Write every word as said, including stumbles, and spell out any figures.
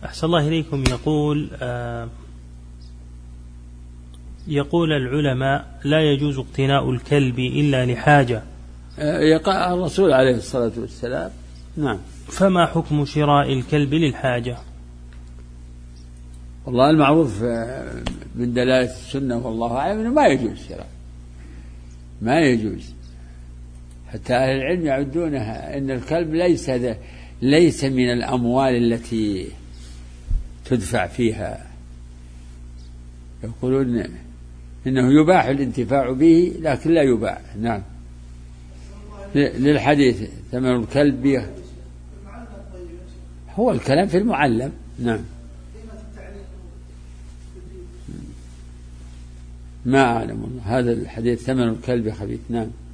أحسن الله إليكم. يقول آه يقول العلماء لا يجوز اقتناء الكلب إلا لحاجة. يقع الرسول عليه الصلاة والسلام. نعم. فما حكم شراء الكلب للحاجة؟ والله المعروف من دلالة السنة والله أعلم أنه ما يجوز شراء، ما يجوز. حتى أهل العلم يعدونها أن الكلب ليس ليس من الأموال التي تدفع فيها، يقولون إنه يباح الانتفاع به لكن لا يباع. نعم. للحديث ثمن الكلب به هو الكلام في المعلم. نعم. ما أعلم هذا الحديث ثمن الكلب خبيث. نعم.